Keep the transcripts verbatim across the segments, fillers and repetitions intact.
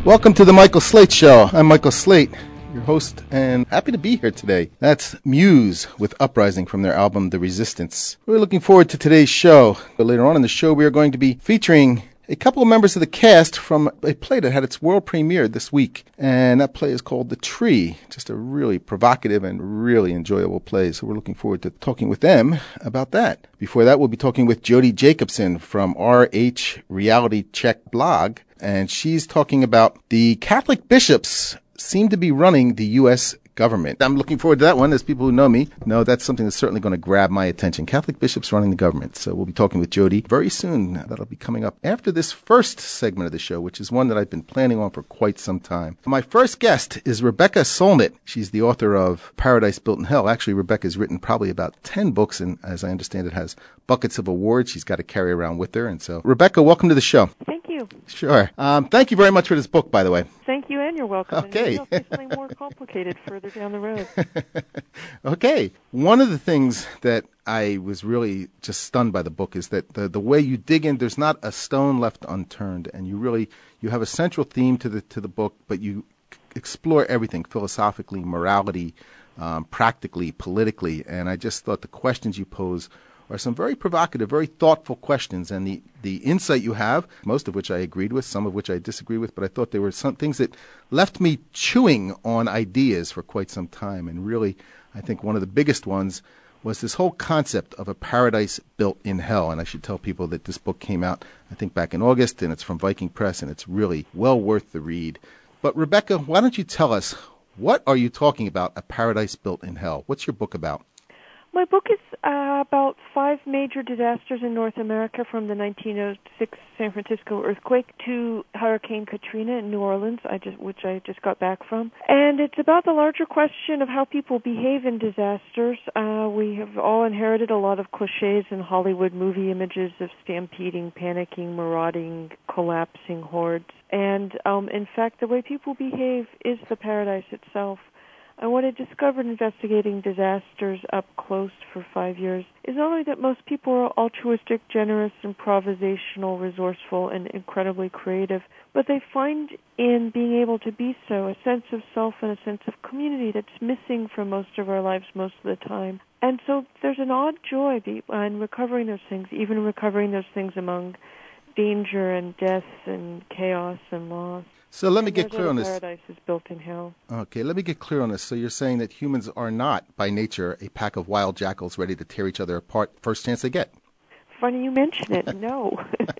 Welcome to the Michael Slate Show. I'm Michael Slate, your host, and happy to be here today. That's Muse with Uprising from their album The Resistance. We're looking forward to today's show. But later on in the show, we are going to be featuring a couple of members of the cast from a play that had its world premiere this week. And that play is called The Tree. Just a really provocative and really enjoyable play. So we're looking forward to talking with them about that. Before that, we'll be talking with Jody Jacobson from R H Reality Check blog. And she's talking about the Catholic bishops seem to be running the U S government. I'm looking forward to that one. As people who know me know, that's something that's certainly going to grab my attention. Catholic bishops running the government. So we'll be talking with Jody very soon. That'll be coming up after this first segment of the show, which is one that I've been planning on for quite some time. My first guest is Rebecca Solnit. She's the author of Paradise Built in Hell. Actually, Rebecca's written probably about ten books, and as I understand it, has buckets of awards she's got to carry around with her. And so, Rebecca, welcome to the show. Thank you. Sure. Um, thank you very much for this book, by the way. Thank you, and you're welcome. Okay. And maybe I'll say something more complicated further down the road. Okay. One of the things that I was really just stunned by the book is that the the way you dig in, there's not a stone left unturned, and you really you have a central theme to the to the book, but you explore everything philosophically, morality, um, practically, politically, and I just thought the questions you pose are some very provocative, very thoughtful questions, and the, the insight you have, most of which I agreed with, some of which I disagree with, but I thought there were some things that left me chewing on ideas for quite some time, and really, I think one of the biggest ones was this whole concept of a paradise built in hell, and I should tell people that this book came out, I think, back in August, and it's from Viking Press, and it's really well worth the read. But Rebecca, why don't you tell us, what are you talking about, a paradise built in hell? What's your book about? My book is uh, about five major disasters in North America, from the nineteen oh six San Francisco earthquake to Hurricane Katrina in New Orleans, I just, which I just got back from. And it's about the larger question of how people behave in disasters. Uh, we have all inherited a lot of cliches in Hollywood movie images of stampeding, panicking, marauding, collapsing hordes. And um, in fact, the way people behave is the paradise itself. And what I discovered investigating disasters up close for five years is not only that most people are altruistic, generous, improvisational, resourceful, and incredibly creative, but they find in being able to be so a sense of self and a sense of community that's missing from most of our lives most of the time. And so there's an odd joy in recovering those things, even recovering those things among danger and death and chaos and loss. So let me and get clear on this. Paradise is built in hell. Okay, let me get clear on this. So you're saying that humans are not, by nature, a pack of wild jackals ready to tear each other apart first chance they get? Funny you mention it. No.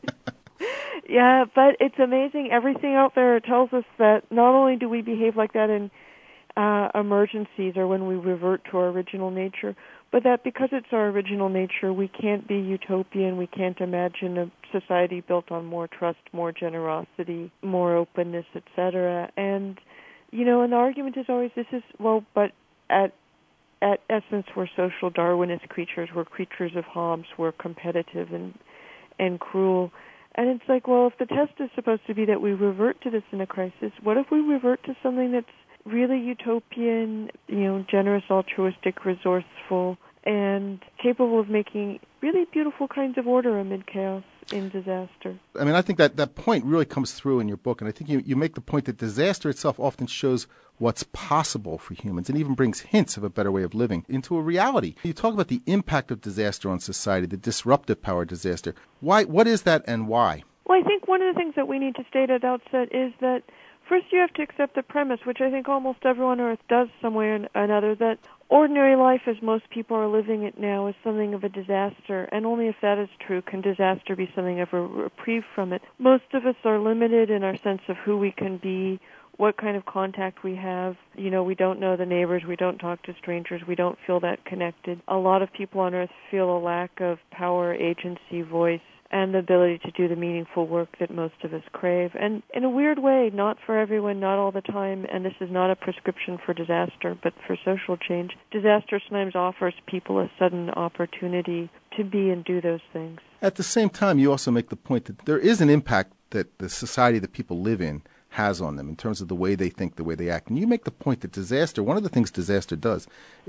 Yeah, but it's amazing. Everything out there tells us that not only do we behave like that in uh, emergencies or when we revert to our original nature, but that because it's our original nature, we can't be utopian, we can't imagine a society built on more trust, more generosity, more openness, et cetera. And, you know, and the argument is always this is, well, but at at essence we're social Darwinist creatures, we're creatures of Hobbes, we're competitive and and cruel. And it's like, well, if the test is supposed to be that we revert to this in a crisis, what if we revert to something that's really utopian, you know, generous, altruistic, resourceful, and capable of making really beautiful kinds of order amid chaos in disaster. I mean, I think that that point really comes through in your book, and I think you, you make the point that disaster itself often shows what's possible for humans and even brings hints of a better way of living into a reality. You talk about the impact of disaster on society, the disruptive power of disaster. Why? What is that and why? Well, I think one of the things that we need to state at the outset is that first you have to accept the premise, which I think almost everyone on Earth does some way or another, that ordinary life as most people are living it now is something of a disaster, and only if that is true can disaster be something of a reprieve from it. Most of us are limited in our sense of who we can be, what kind of contact we have. You know, we don't know the neighbors, we don't talk to strangers, we don't feel that connected. A lot of people on Earth feel a lack of power, agency, voice, and the ability to do the meaningful work that most of us crave. And in a weird way, not for everyone, not all the time, and this is not a prescription for disaster, but for social change. Disaster sometimes offers people a sudden opportunity to be and do those things. At the same time, you also make the point that there is an impact that the society that people live in has on them in terms of the way they think, the way they act. And you make the point that disaster, one of the things disaster does is it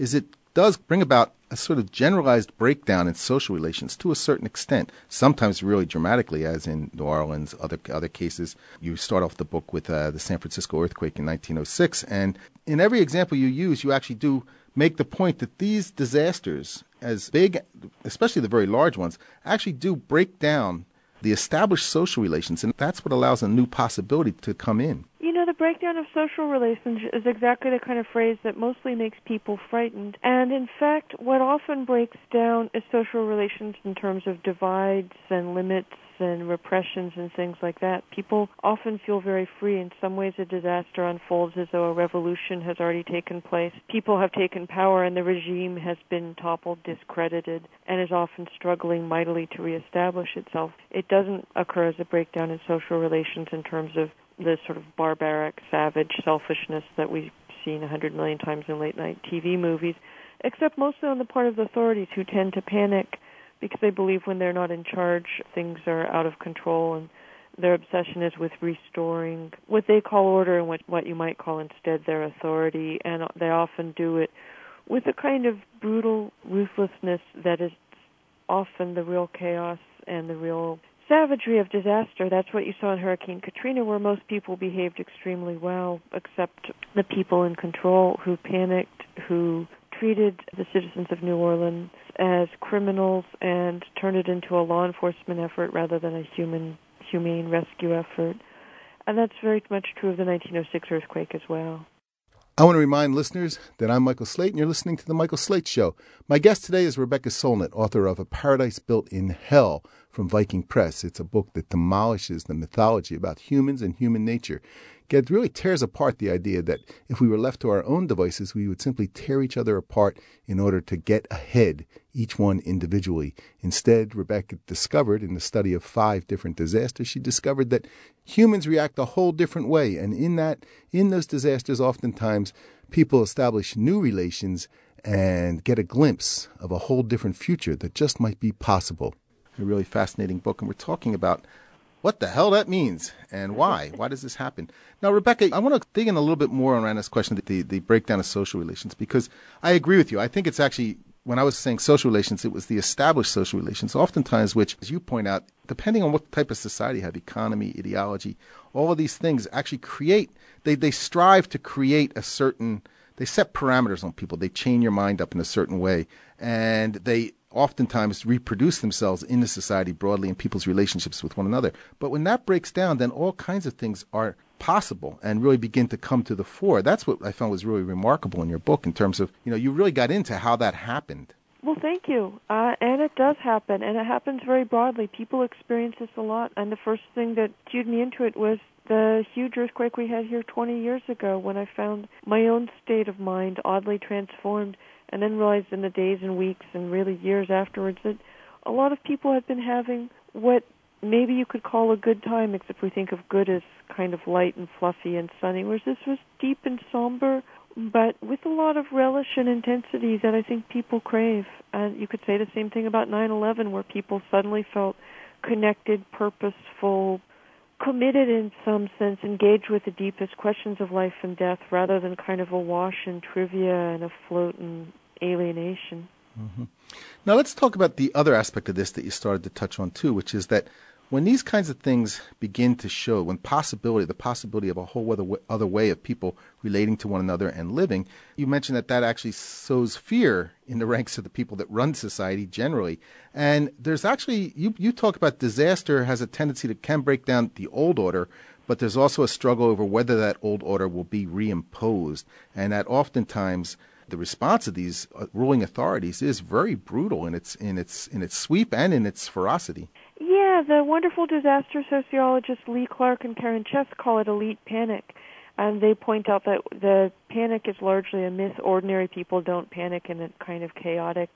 does bring about a sort of generalized breakdown in social relations to a certain extent, sometimes really dramatically, as in New Orleans, other other cases. You start off the book with uh, the San Francisco earthquake in nineteen oh six, and in every example you use, you actually do make the point that these disasters, as big, especially the very large ones, actually do break down the established social relations, and that's what allows a new possibility to come in. You know, the breakdown of social relations is exactly the kind of phrase that mostly makes people frightened. And in fact, what often breaks down is social relations in terms of divides and limits and repressions and things like that. People often feel very free. In some ways, a disaster unfolds as though a revolution has already taken place. People have taken power and the regime has been toppled, discredited, and is often struggling mightily to reestablish itself. It doesn't occur as a breakdown in social relations in terms of the sort of barbaric, savage selfishness that we've seen a hundred million times in late-night T V movies, except mostly on the part of the authorities, who tend to panic because they believe when they're not in charge, things are out of control, and their obsession is with restoring what they call order and what, what you might call instead their authority, and they often do it with a kind of brutal ruthlessness that is often the real chaos and the real savagery of disaster. That's what you saw in Hurricane Katrina, where most people behaved extremely well, except the people in control who panicked, who treated the citizens of New Orleans as criminals and turned it into a law enforcement effort rather than a human, humane rescue effort. And that's very much true of the nineteen oh six earthquake as well. I want to remind listeners that I'm Michael Slate, and you're listening to The Michael Slate Show. My guest today is Rebecca Solnit, author of A Paradise Built in Hell from Viking Press. It's a book that demolishes the mythology about humans and human nature. It really tears apart the idea that if we were left to our own devices, we would simply tear each other apart in order to get ahead, each one individually. Instead, Rebecca discovered in the study of five different disasters, she discovered that humans react a whole different way. And in that, in those disasters, oftentimes people establish new relations and get a glimpse of a whole different future that just might be possible. A really fascinating book. And we're talking about what the hell that means and why. Why does this happen? Now, Rebecca, I want to dig in a little bit more around this question, the, the breakdown of social relations, because I agree with you. I think it's actually, when I was saying social relations, it was the established social relations, oftentimes which, as you point out, depending on what type of society you have, economy, ideology, all of these things actually create, they, they strive to create a certain, they set parameters on people. They chain your mind up in a certain way, and they oftentimes reproduce themselves in the society broadly in people's relationships with one another. But when that breaks down, then all kinds of things are possible and really begin to come to the fore. That's what I found was really remarkable in your book in terms of, you know, you really got into how that happened. Well, thank you. Uh, and it does happen, and it happens very broadly. People experience this a lot, and the first thing that cued me into it was the huge earthquake we had here twenty years ago, when I found my own state of mind oddly transformed, and then realized in the days and weeks and really years afterwards that a lot of people have been having what maybe you could call a good time, except we think of good as kind of light and fluffy and sunny, whereas this was deep and somber, but with a lot of relish and intensity that I think people crave. And you could say the same thing about nine eleven, where people suddenly felt connected, purposeful, committed in some sense, engaged with the deepest questions of life and death, rather than kind of awash in trivia and afloat in alienation. Mm-hmm. Now let's talk about the other aspect of this that you started to touch on too, which is that when these kinds of things begin to show, when possibility, the possibility of a whole other, other way of people relating to one another and living, you mentioned that that actually sows fear in the ranks of the people that run society generally. And there's actually, you, you talk about disaster has a tendency to can break down the old order, but there's also a struggle over whether that old order will be reimposed. And that oftentimes the response of these uh, ruling authorities is very brutal in its in its in its sweep and in its ferocity. Yeah, the wonderful disaster sociologists Lee Clark and Karen Chess call it elite panic. And they point out that the panic is largely a myth. Ordinary people don't panic in a kind of chaotic,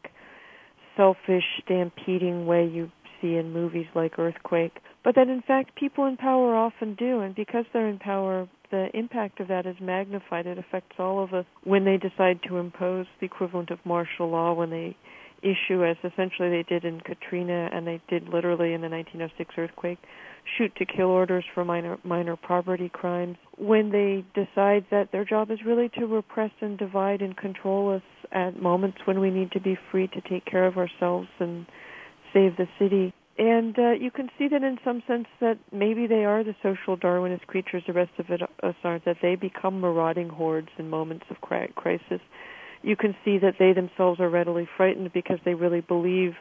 selfish, stampeding way you see in movies like Earthquake. But that, in fact, people in power often do. And because they're in power, the impact of that is magnified. It affects all of us when they decide to impose the equivalent of martial law, when they issue, as essentially they did in Katrina, and they did literally in the nineteen oh six earthquake, shoot-to-kill orders for minor minor property crimes, when they decide that their job is really to repress and divide and control us at moments when we need to be free to take care of ourselves and save the city. And uh, you can see that in some sense that maybe they are the social Darwinist creatures the rest of it, us are, that they become marauding hordes in moments of crisis. You can see that they themselves are readily frightened because they really believe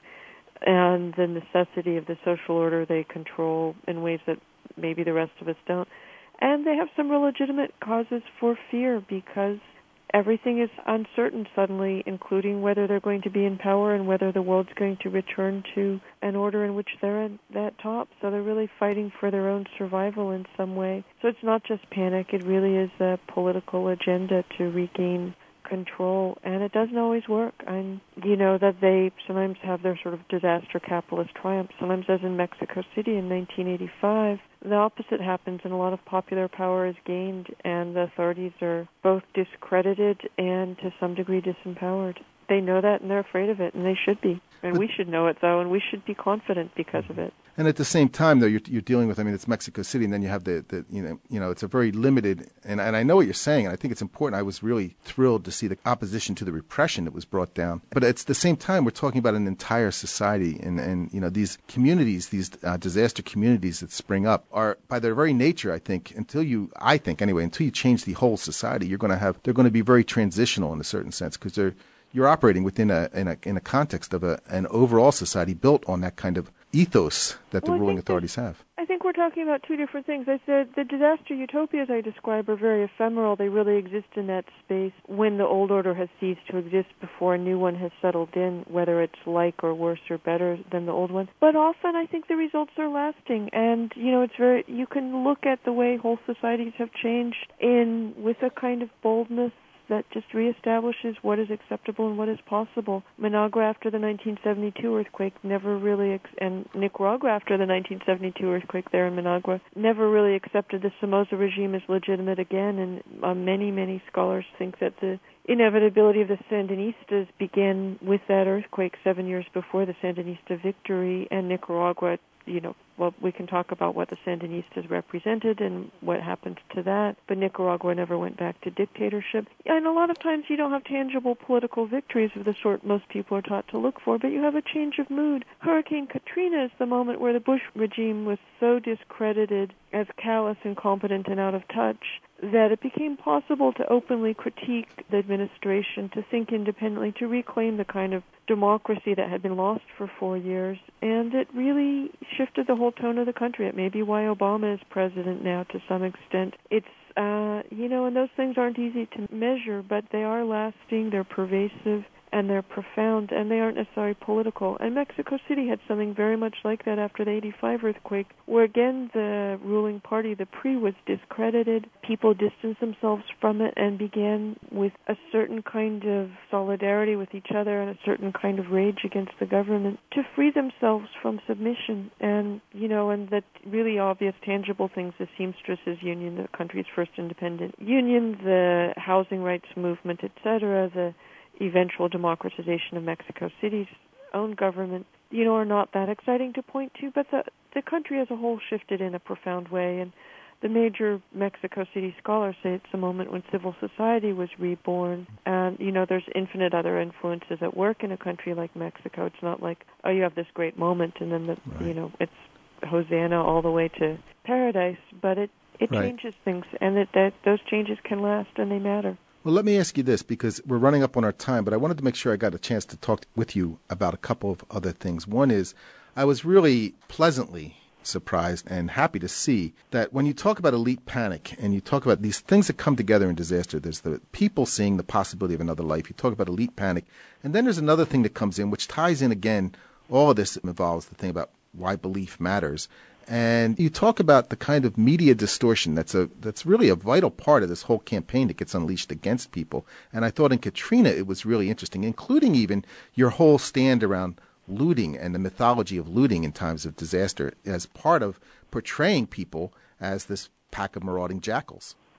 in the necessity of the social order they control in ways that maybe the rest of us don't. And they have some real legitimate causes for fear because everything is uncertain suddenly, including whether they're going to be in power and whether the world's going to return to an order in which they're at that top. So they're really fighting for their own survival in some way. So it's not just panic. It really is a political agenda to regain control, and it doesn't always work. And you know that they sometimes have their sort of disaster capitalist triumph. Sometimes, as in Mexico City in nineteen eighty-five, the opposite happens, and a lot of popular power is gained, and the authorities are both discredited and to some degree disempowered. They know that, and they're afraid of it, and they should be. And but, we should know it, though, and we should be confident because of it. And at the same time, though, you're, you're dealing with, I mean, it's Mexico City, and then you have the, the you know, you know, it's a very limited, and, and I know what you're saying, and I think it's important. I was really thrilled to see the opposition to the repression that was brought down. But at the same time, we're talking about an entire society, and, and you know, these communities, these uh, disaster communities that spring up are, by their very nature, I think, until you, I think anyway, until you change the whole society, you're going to have, they're going to be very transitional in a certain sense, because they're, you're operating within a in a in a context of a an overall society built on that kind of ethos that the well, ruling authorities have. I think we're talking about two different things. I said the disaster utopias I describe are very ephemeral. They really exist in that space when the old order has ceased to exist before a new one has settled in, whether it's like or worse or better than the old one. But often I think the results are lasting, and you know it's very. You can look at the way whole societies have changed in with a kind of boldness that just reestablishes what is acceptable and what is possible. Managua after the nineteen seventy-two earthquake never really, ex- and Nicaragua after the nineteen seventy-two earthquake there in Managua, never really accepted the Somoza regime as legitimate again, and uh, many, many scholars think that the inevitability of the Sandinistas began with that earthquake seven years before the Sandinista victory, and Nicaragua, you know, well, we can talk about what the Sandinistas represented and what happened to that, but Nicaragua never went back to dictatorship. And a lot of times you don't have tangible political victories of the sort most people are taught to look for, but you have a change of mood. Hurricane Katrina is the moment where the Bush regime was so discredited as callous, incompetent, and out of touch that it became possible to openly critique the administration, to think independently, to reclaim the kind of democracy that had been lost for four years. And it really shifted the whole tone of the country. It may be why Obama is president now to some extent. It's, uh, you know, and those things aren't easy to measure, but they are lasting, they're pervasive, and they're profound, and they aren't necessarily political. And Mexico City had something very much like that after the eighty-five earthquake, where again the ruling party, the P R I, was discredited. People distanced themselves from it and began with a certain kind of solidarity with each other and a certain kind of rage against the government to free themselves from submission. And, you know, and that really obvious, tangible things, the Seamstresses Union, the country's first independent union, the housing rights movement, et cetera, the eventual democratization of Mexico City's own government, you know, are not that exciting to point to, but the the country as a whole shifted in a profound way, and the major Mexico City scholars say it's the moment when civil society was reborn, and, you know, there's infinite other influences at work in a country like Mexico. It's not like, oh, you have this great moment, and then, the, right. you know, it's Hosanna all the way to paradise, but it, it right. changes things, and that, that those changes can last, and they matter. Well, let me ask you this, because we're running up on our time, but I wanted to make sure I got a chance to talk with you about a couple of other things. One is, I was really pleasantly surprised and happy to see that when you talk about elite panic and you talk about these things that come together in disaster, there's the people seeing the possibility of another life. You talk about elite panic, and then there's another thing that comes in, which ties in again, all of this involves the thing about why belief matters. And you talk about the kind of media distortion that's a that's really a vital part of this whole campaign that gets unleashed against people. And I thought in Katrina it was really interesting, including even your whole stand around looting and the mythology of looting in times of disaster as part of portraying people as this pack of marauding jackals.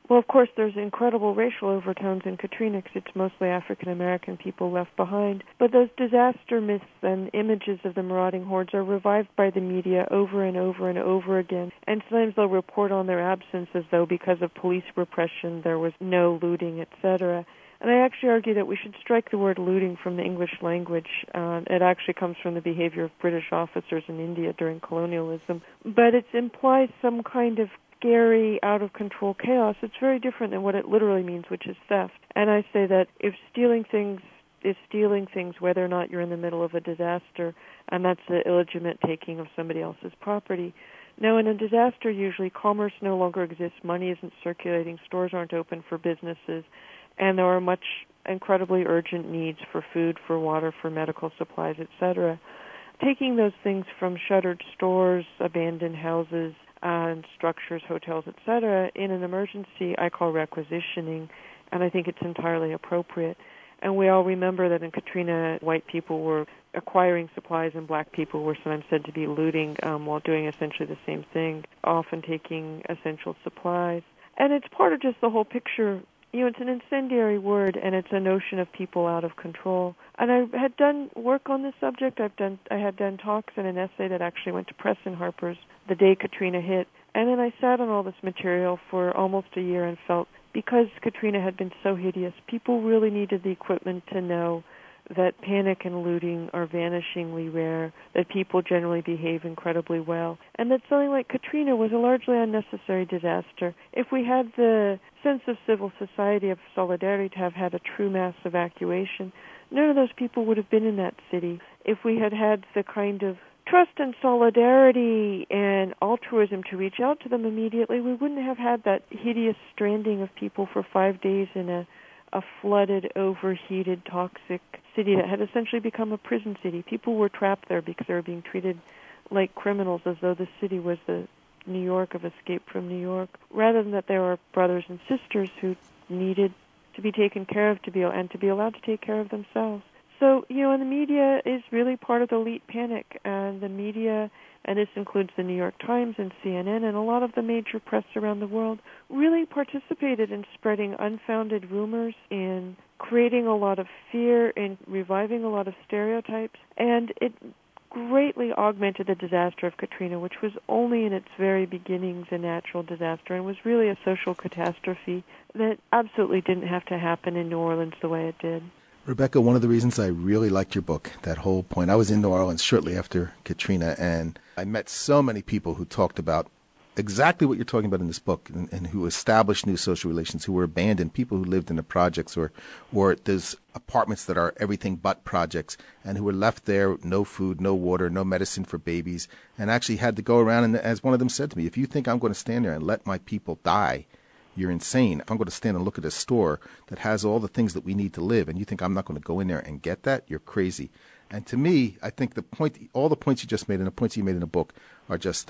Well, of course, there's incredible racial overtones in Katrina because it's mostly African-American people left behind. But those disaster myths and images of the marauding hordes are revived by the media over and over and over again. And sometimes they'll report on their absence as though because of police repression there was no looting, et cetera. And I actually argue that we should strike the word looting from the English language. Uh, it actually comes from the behavior of British officers in India during colonialism. But it implies some kind of scary, out-of-control chaos. It's very different than what it literally means, which is theft. And I say that if stealing things is stealing things, whether or not you're in the middle of a disaster, and that's the illegitimate taking of somebody else's property. Now, in a disaster, usually commerce no longer exists, money isn't circulating, stores aren't open for businesses, and there are much incredibly urgent needs for food, for water, for medical supplies, et cetera. Taking those things from shuttered stores, abandoned houses, and structures, hotels, et cetera, in an emergency, I call requisitioning, and I think it's entirely appropriate. And we all remember that in Katrina, white people were acquiring supplies and black people were sometimes said to be looting um, while doing essentially the same thing, often taking essential supplies. And it's part of just the whole picture. You know, it's an incendiary word, and it's a notion of people out of control. And I had done work on this subject. I've done, I had done talks and an essay that actually went to press in Harper's the day Katrina hit. And then I sat on all this material for almost a year and felt, because Katrina had been so hideous, people really needed the equipment to know that panic and looting are vanishingly rare, that people generally behave incredibly well, and that something like Katrina was a largely unnecessary disaster. If we had the sense of civil society, of solidarity, to have had a true mass evacuation, none of those people would have been in that city. If we had had the kind of trust and solidarity and altruism to reach out to them immediately, we wouldn't have had that hideous stranding of people for five days in a, a flooded, overheated, toxic city that had essentially become a prison city. People were trapped there because they were being treated like criminals, as though the city was the New York of Escape from New York, rather than that there were brothers and sisters who needed to be taken care of to be and to be allowed to take care of themselves. So, you know, and the media is really part of the elite panic, and the media, and this includes the New York Times and C N N and a lot of the major press around the world, really participated in spreading unfounded rumors, in creating a lot of fear, in reviving a lot of stereotypes, and it greatly augmented the disaster of Katrina, which was only in its very beginnings a natural disaster and was really a social catastrophe that absolutely didn't have to happen in New Orleans the way it did. Rebecca, one of the reasons I really liked your book, that whole point, I was in New Orleans shortly after Katrina, and I met so many people who talked about exactly what you're talking about in this book, and, and who established new social relations, who were abandoned, people who lived in the projects or, or those apartments that are everything but projects, and who were left there, no food, no water, no medicine for babies, and actually had to go around, and as one of them said to me, if you think I'm going to stand there and let my people die, you're insane. If I'm going to stand and look at a store that has all the things that we need to live, and you think I'm not going to go in there and get that, you're crazy. And to me, I think the point, all the points you just made and the points you made in the book are just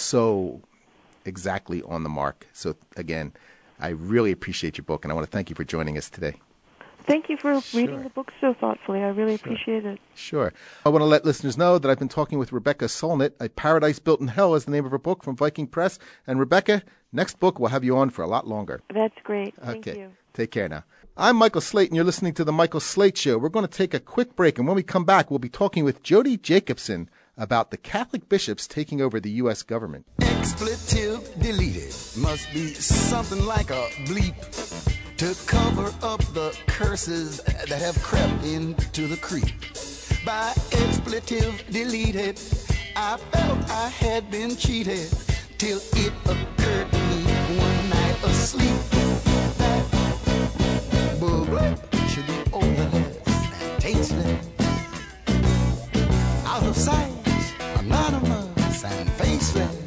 so exactly on the mark. So again, I really appreciate your book, and I want to thank you for joining us today. Thank you for Sure. reading the book so thoughtfully. I really Sure. appreciate it. Sure. I want to let listeners know that I've been talking with Rebecca Solnit. A Paradise Built in Hell is the name of her book from Viking Press. And Rebecca, next book we'll have you on for a lot longer. That's great. Thank okay. you. Take care now. I'm Michael Slate, and you're listening to The Michael Slate Show. We're going to take a quick break, and when we come back, we'll be talking with Jody Jacobson about the Catholic bishops taking over the U S government. Expletive deleted must be something like a bleep to cover up the curses that have crept into the creep. By expletive deleted, I felt I had been cheated till it occurred to me one night asleep that boogler should be odorless and tasteless, out of sight, anonymous and faceless.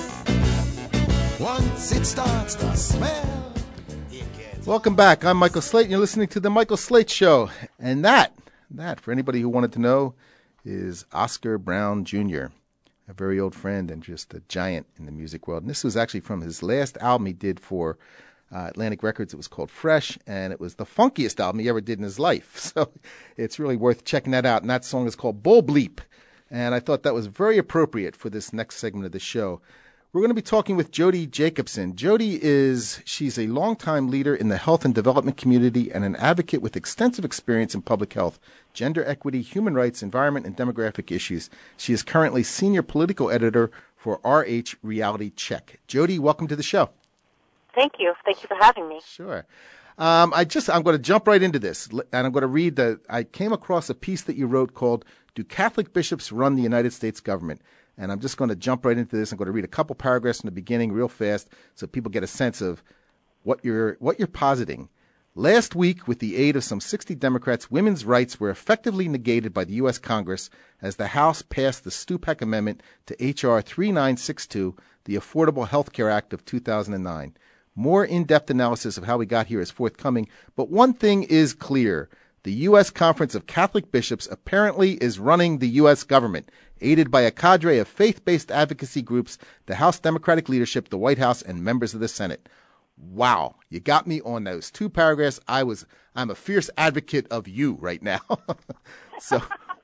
Once it starts to smell, it gets... Welcome back. I'm Michael Slate, and you're listening to The Michael Slate Show. And that, that, for anybody who wanted to know, is Oscar Brown Junior, a very old friend and just a giant in the music world. And this was actually from his last album he did for uh, Atlantic Records. It was called Fresh, and it was the funkiest album he ever did in his life. So it's really worth checking that out. And that song is called Bull Bleep. And I thought that was very appropriate for this next segment of the show. We're going to be talking with Jody Jacobson. Jody is, she's a longtime leader in the health and development community and an advocate with extensive experience in public health, gender equity, human rights, environment, and demographic issues. She is currently senior political editor for R H Reality Check. Jody, welcome to the show. Thank you. Thank you for having me. Sure. Um, I just, I'm going to jump right into this, and I'm going to read the, I came across a piece that you wrote called, "Do Catholic Bishops Run the United States Government?" And I'm just going to jump right into this. I'm going to read a couple paragraphs in the beginning real fast so people get a sense of what you're what you're positing. Last week, with the aid of some sixty Democrats, women's rights were effectively negated by the U S Congress as the House passed the Stupak Amendment to H R thirty-nine sixty-two, the Affordable Health Care Act of two thousand nine. More in-depth analysis of how we got here is forthcoming, but one thing is clear. The U S Conference of Catholic Bishops apparently is running the U S government, aided by a cadre of faith-based advocacy groups, the House Democratic leadership, the White House, and members of the Senate. Wow, you got me on those two paragraphs. I was, I'm a fierce advocate of you right now. So,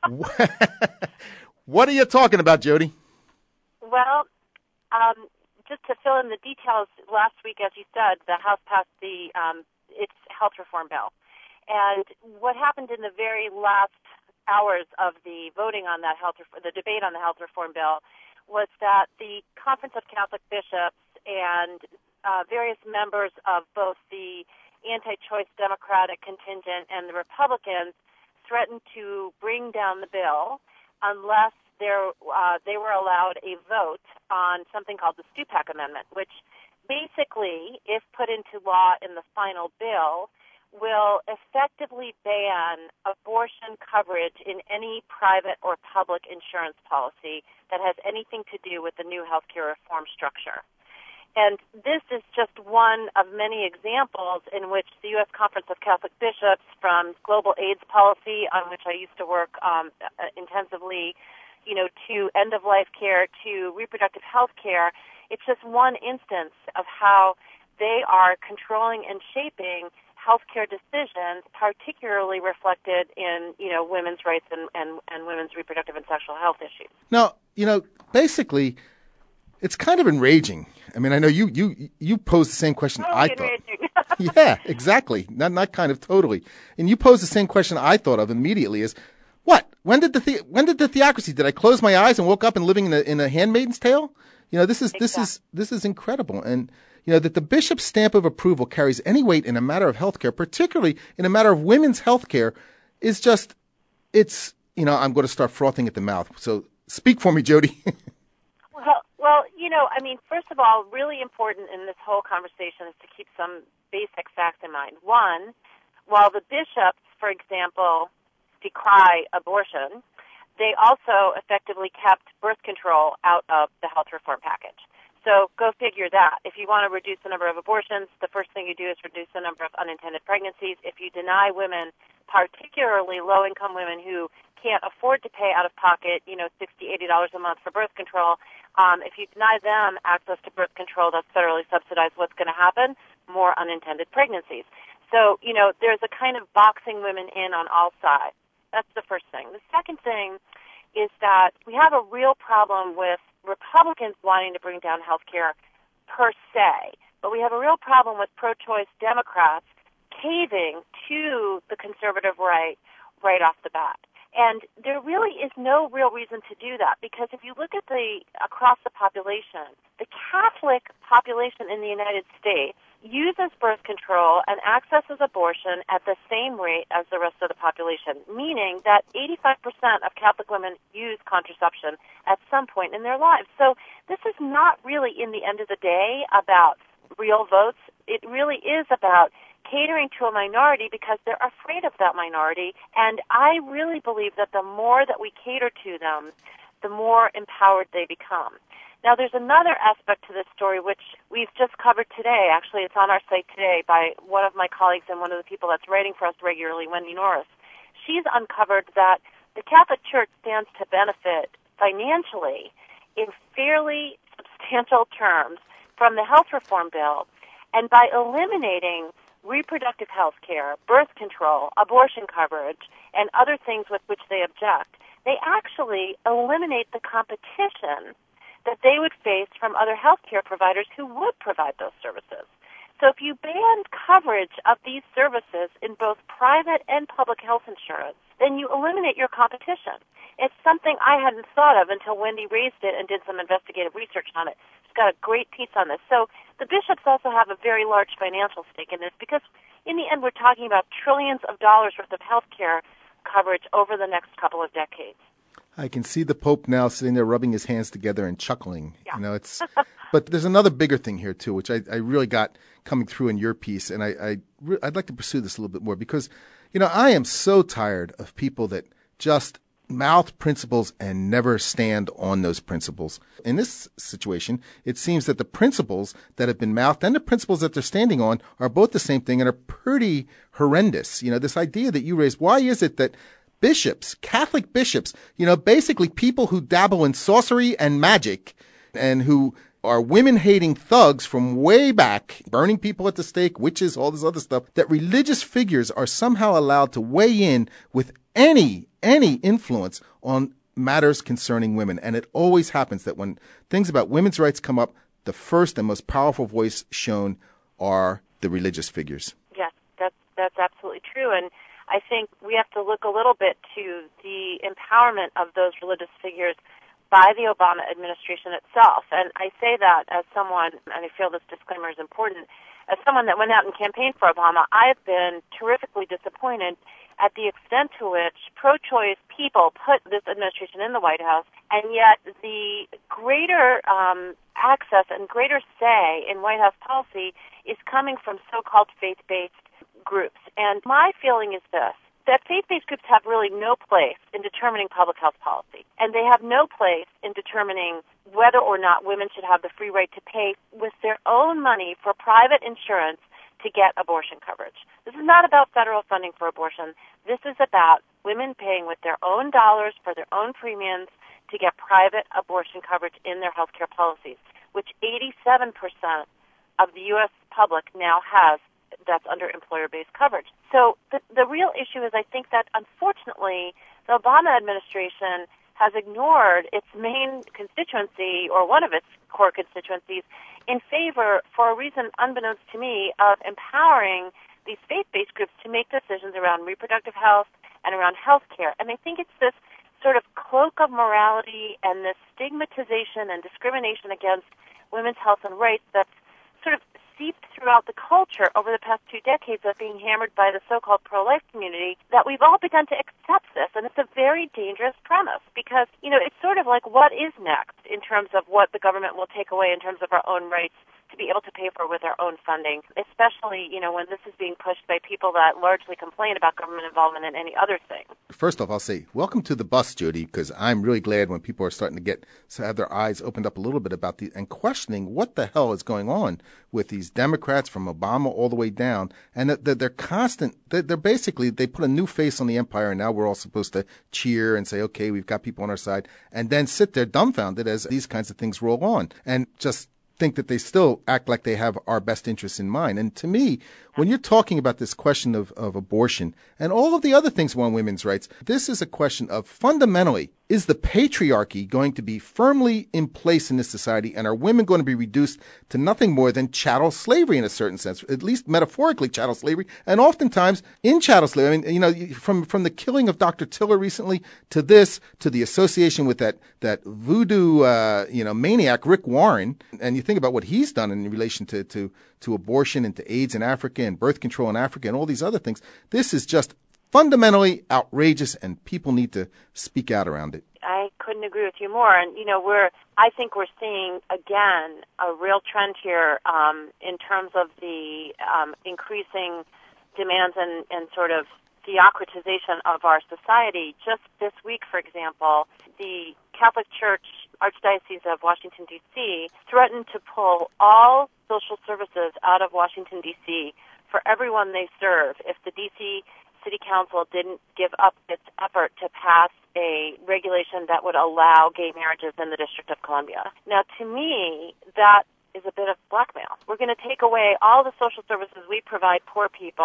what are you talking about, Jody? Well, um, just to fill in the details, last week, as you said, the House passed the um, its health reform bill. And what happened in the very last hours of the voting on that health, the debate on the health reform bill, was that the Conference of Catholic Bishops and uh, various members of both the anti-choice Democratic contingent and the Republicans threatened to bring down the bill unless there, uh, they were allowed a vote on something called the Stupak Amendment, which basically, if put into law in the final bill, will effectively ban abortion coverage in any private or public insurance policy that has anything to do with the new healthcare reform structure. And this is just one of many examples in which the U S Conference of Catholic Bishops, from global AIDS policy, on which I used to work um, intensively, you know, to end-of-life care, to reproductive health care, it's just one instance of how they are controlling and shaping healthcare decisions, particularly reflected in, you know, women's rights and, and, and women's reproductive and sexual health issues. Now, you know, basically, it's kind of enraging. I mean, I know you you you posed the same question totally I enraging. thought. Yeah, exactly. Not not kind of totally. And you posed the same question I thought of immediately: is what? When did the, the when did the theocracy? Did I close my eyes and woke up and living in a in a Handmaid's Tale? You know, this is exactly. this is this is incredible. And you know, that the bishop's stamp of approval carries any weight in a matter of healthcare, particularly in a matter of women's healthcare, is just, it's, you know, I'm going to start frothing at the mouth. So speak for me, Jody. well, well, you know, I mean, first of all, really important in this whole conversation is to keep some basic facts in mind. One, while the bishops, for example, decry abortion, they also effectively kept birth control out of the health reform package. So go figure that. If you want to reduce the number of abortions, the first thing you do is reduce the number of unintended pregnancies. If you deny women, particularly low-income women who can't afford to pay out of pocket, you know, sixty dollars, eighty dollars a month for birth control, um, if you deny them access to birth control that's federally subsidized, what's going to happen? More unintended pregnancies. So, you know, there's a kind of boxing women in on all sides. That's the first thing. The second thing is that we have a real problem with Republicans wanting to bring down health care per se, but we have a real problem with pro-choice Democrats caving to the conservative right right off the bat. And there really is no real reason to do that, because if you look at the across the population, the Catholic population in the United States uses birth control and accesses abortion at the same rate as the rest of the population, meaning that eighty-five percent of Catholic women use contraception at some point in their lives. So this is not really, in the end of the day, about real votes. It really is about catering to a minority because they're afraid of that minority. And I really believe that the more that we cater to them, the more empowered they become. Now, there's another aspect to this story which we've just covered today. Actually, it's on our site today by one of my colleagues and one of the people that's writing for us regularly, Wendy Norris. She's uncovered that the Catholic Church stands to benefit financially in fairly substantial terms from the health reform bill, and by eliminating reproductive health care, birth control, abortion coverage, and other things with which they object, they actually eliminate the competition that they would face from other healthcare providers who would provide those services. So if you banned coverage of these services in both private and public health insurance, then you eliminate your competition. It's something I hadn't thought of until Wendy raised it and did some investigative research on it. She's got a great piece on this. So the bishops also have a very large financial stake in this because in the end we're talking about trillions of dollars worth of health care coverage over the next couple of decades. I can see the Pope now sitting there rubbing his hands together and chuckling. Yeah. You know, it's. But there's another bigger thing here too, which I, I really got coming through in your piece, and I, I re- I'd like to pursue this a little bit more because, you know, I am so tired of people that just mouth principles and never stand on those principles. In this situation, it seems that the principles that have been mouthed and the principles that they're standing on are both the same thing and are pretty horrendous. You know, this idea that you raised, why is it that bishops, Catholic bishops, you know, basically people who dabble in sorcery and magic and who are women-hating thugs from way back, burning people at the stake, witches, all this other stuff, that religious figures are somehow allowed to weigh in with any, any influence on matters concerning women. And it always happens that when things about women's rights come up, the first and most powerful voice shown are the religious figures. Yes, that's, that's absolutely true. And I think we have to look a little bit to the empowerment of those religious figures by the Obama administration itself. And I say that as someone, and I feel this disclaimer is important, as someone that went out and campaigned for Obama, I've been terrifically disappointed at the extent to which pro-choice people put this administration in the White House, and yet the greater um, access and greater say in White House policy is coming from so-called faith-based groups. And my feeling is this, that faith-based groups have really no place in determining public health policy, and they have no place in determining whether or not women should have the free right to pay with their own money for private insurance to get abortion coverage. This is not about federal funding for abortion. This is about women paying with their own dollars for their own premiums to get private abortion coverage in their health care policies, which eighty-seven percent of the U S public now has that's under employer-based coverage. So the, the real issue is I think that, unfortunately, the Obama administration has ignored its main constituency, or one of its core constituencies, in favor, for a reason unbeknownst to me, of empowering these faith-based groups to make decisions around reproductive health and around health care. And I think it's this sort of cloak of morality and this stigmatization and discrimination against women's health and rights that's sort of seeped throughout the culture over the past two decades of being hammered by the so-called pro-life community, that we've all begun to accept this. And it's a very dangerous premise because, you know, it's sort of like what is next in terms of what the government will take away in terms of our own rights to be able to pay for with our own funding, especially, you know, when this is being pushed by people that largely complain about government involvement in any other thing. First off, I'll say, welcome to the bus, Jody, because I'm really glad when people are starting to get, to have their eyes opened up a little bit about the, and questioning what the hell is going on with these Democrats from Obama all the way down, and that, that they're constant, they're, they're basically, they put a new face on the empire, and now we're all supposed to cheer and say, okay, we've got people on our side, and then sit there dumbfounded as these kinds of things roll on, and just think that they still act like they have our best interests in mind. And to me, when you're talking about this question of, of abortion and all of the other things on women's rights, this is a question of fundamentally, is the patriarchy going to be firmly in place in this society, and are women going to be reduced to nothing more than chattel slavery in a certain sense, at least metaphorically chattel slavery, and oftentimes in chattel slavery? I mean, you know, from from the killing of Doctor Tiller recently to this, to the association with that that voodoo, uh, you know, maniac Rick Warren, and you think about what he's done in relation to to to abortion and to AIDS in Africa and birth control in Africa and all these other things. This is just fundamentally outrageous, and people need to speak out around it. I couldn't agree with you more. And, you know, we're, I think we're seeing, again, a real trend here um, in terms of the um, increasing demands and, and sort of theocratization of our society. Just this week, for example, the Catholic Church Archdiocese of Washington, D C threatened to pull all social services out of Washington, D C for everyone they serve if the D C City Council didn't give up its effort to pass a regulation that would allow gay marriages in the District of Columbia. Now, to me, that is a bit of blackmail. We're going to take away all the social services we provide poor people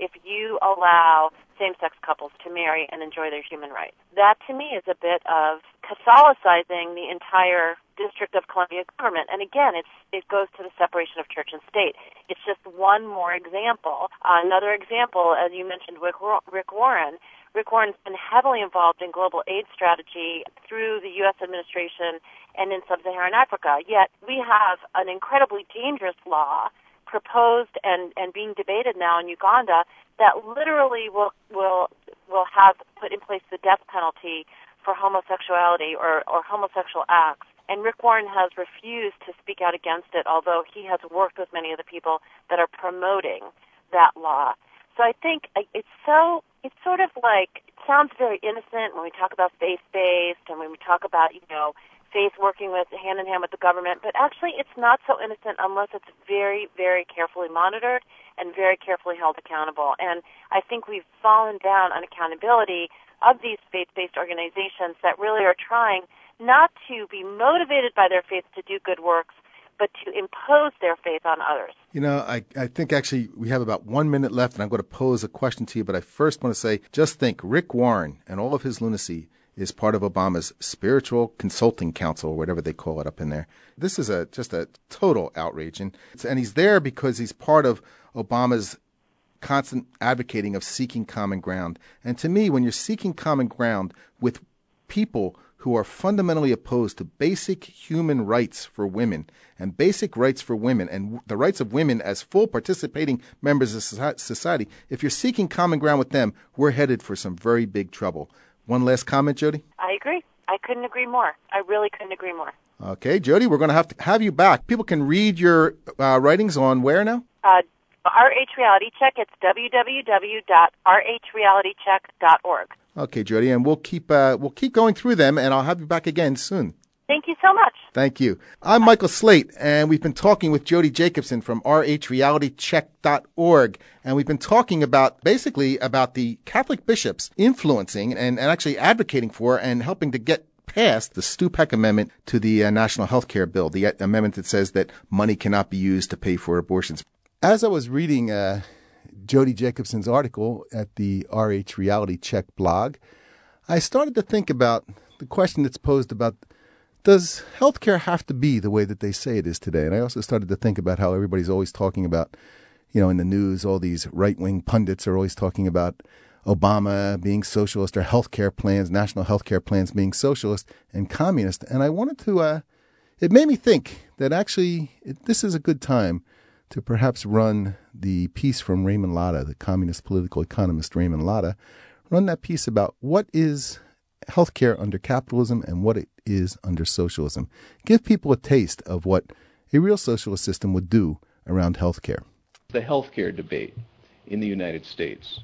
if you allow same-sex couples to marry and enjoy their human rights. That, to me, is a bit of Catholicizing the entire District of Columbia government. And again, it's, it goes to the separation of church and state. It's just one more example. Uh, another example, as you mentioned, Rick, Rick Warren. Rick Warren's been heavily involved in global aid strategy through the U S administration and in sub-Saharan Africa. Yet we have an incredibly dangerous law proposed and, and being debated now in Uganda that literally will will will have put in place the death penalty for homosexuality or, or homosexual acts. And Rick Warren has refused to speak out against it, although he has worked with many of the people that are promoting that law. So I think it's so, it's sort of like, it sounds very innocent when we talk about faith-based and when we talk about, you know, faith working with hand-in-hand with the government, but actually it's not so innocent unless it's very, very carefully monitored and very carefully held accountable. And I think we've fallen down on accountability of these faith-based organizations that really are trying not to be motivated by their faith to do good works, but to impose their faith on others. You know, I, I think actually we have about one minute left, and I'm going to pose a question to you, but I first want to say, just think, Rick Warren and all of his lunacy is part of Obama's Spiritual Consulting Council, or whatever they call it up in there. This is a just a total outrage, and, and he's there because he's part of Obama's constant advocating of seeking common ground. And to me, when you're seeking common ground with people who are fundamentally opposed to basic human rights for women and basic rights for women and the rights of women as full participating members of society, if you're seeking common ground with them, we're headed for some very big trouble. One last comment, Jody? I agree. I couldn't agree more. I really couldn't agree more. Okay, Jody, we're going to have to have you back. People can read your uh, writings on where now? Uh, R H Reality Check. It's w w w dot r h reality check dot org. Okay, Jody, and we'll keep uh, we'll keep going through them, and I'll have you back again soon. Thank you so much. Thank you. I'm Michael Slate, and we've been talking with Jody Jacobson from r h reality check dot org, and we've been talking about basically about the Catholic bishops influencing and, and actually advocating for and helping to get passed the Stupak Amendment to the uh, National Health Care Bill, the uh, amendment that says that money cannot be used to pay for abortions. As I was reading uh, Jody Jacobson's article at the R H Reality Check blog, I started to think about the question that's posed about, does healthcare have to be the way that they say it is today? And I also started to think about how everybody's always talking about, you know, in the news, all these right-wing pundits are always talking about Obama being socialist or healthcare plans, national healthcare plans being socialist and communist. And I wanted to, uh, it made me think that actually it, this is a good time to perhaps run the piece from Raymond Latta, the communist political economist Raymond Latta, run that piece about what is healthcare under capitalism and what it is under socialism. Give people a taste of what a real socialist system would do around healthcare. The healthcare debate in the United States.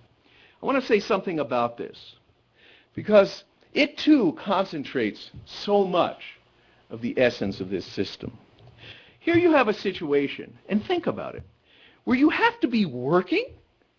I want to say something about this because it too concentrates so much of the essence of this system. Here you have a situation, and think about it, where you have to be working,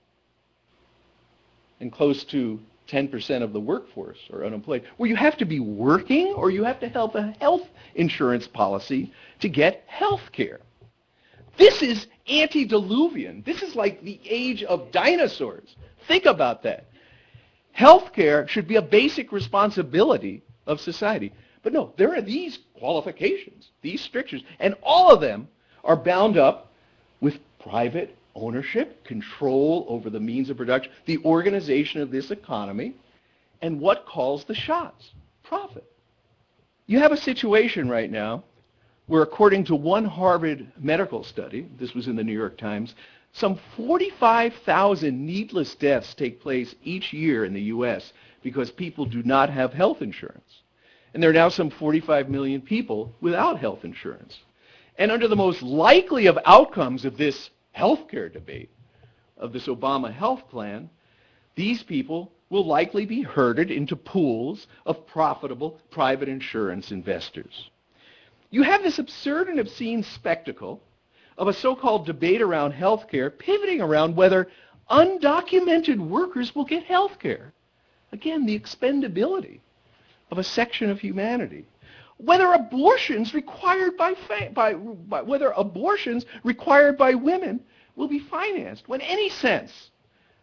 and close to ten percent of the workforce are unemployed, where you have to be working or you have to have a health insurance policy to get health care. This is antediluvian. This is like the age of dinosaurs. Think about that. Health care should be a basic responsibility of society. But no, there are these qualifications, these strictures, and all of them are bound up with private ownership, control over the means of production, the organization of this economy, and what calls the shots? Profit. You have a situation right now where, according to one Harvard medical study, this was in the New York Times, some forty-five thousand needless deaths take place each year in the U S because people do not have health insurance. And there are now some forty-five million people without health insurance. And under the most likely of outcomes of this healthcare debate, of this Obama health plan, these people will likely be herded into pools of profitable private insurance investors. You have this absurd and obscene spectacle of a so-called debate around healthcare pivoting around whether undocumented workers will get healthcare. Again, the expendability of a section of humanity. Whether abortions required by, fa- by, by whether abortions required by women will be financed. When any sense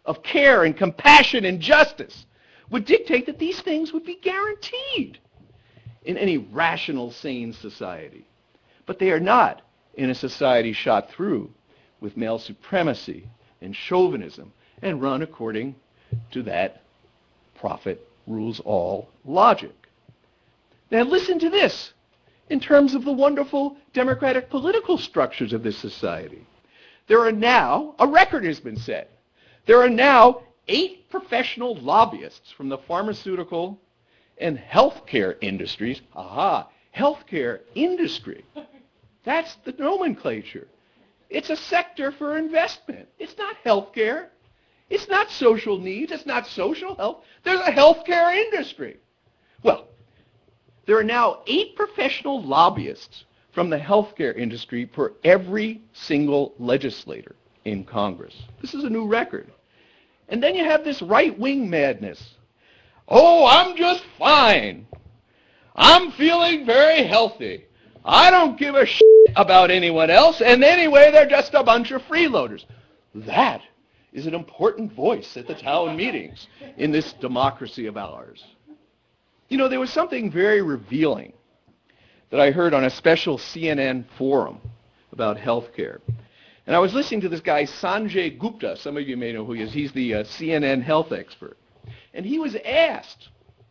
of care and compassion and justice would dictate that these things would be guaranteed in any rational, sane society. But they are not in a society shot through with male supremacy and chauvinism and run according to that profit rules all logic. Now listen to this in terms of the wonderful democratic political structures of this society. There are now, a record has been set, there are now eight professional lobbyists from the pharmaceutical and healthcare industries. Aha, healthcare industry. That's the nomenclature. It's a sector for investment. It's not healthcare. It's not social needs. It's not social health. There's a healthcare industry. Well, there are now eight professional lobbyists from the healthcare industry for every single legislator in Congress. This is a new record. And then you have this right-wing madness. Oh, I'm just fine. I'm feeling very healthy. I don't give a shit about anyone else, and anyway, they're just a bunch of freeloaders. That is an important voice at the town meetings in this democracy of ours. You know, there was something very revealing that I heard on a special C N N forum about healthcare. And I was listening to this guy, Sanjay Gupta. Some of you may know who he is. He's the uh, C N N health expert. And he was asked,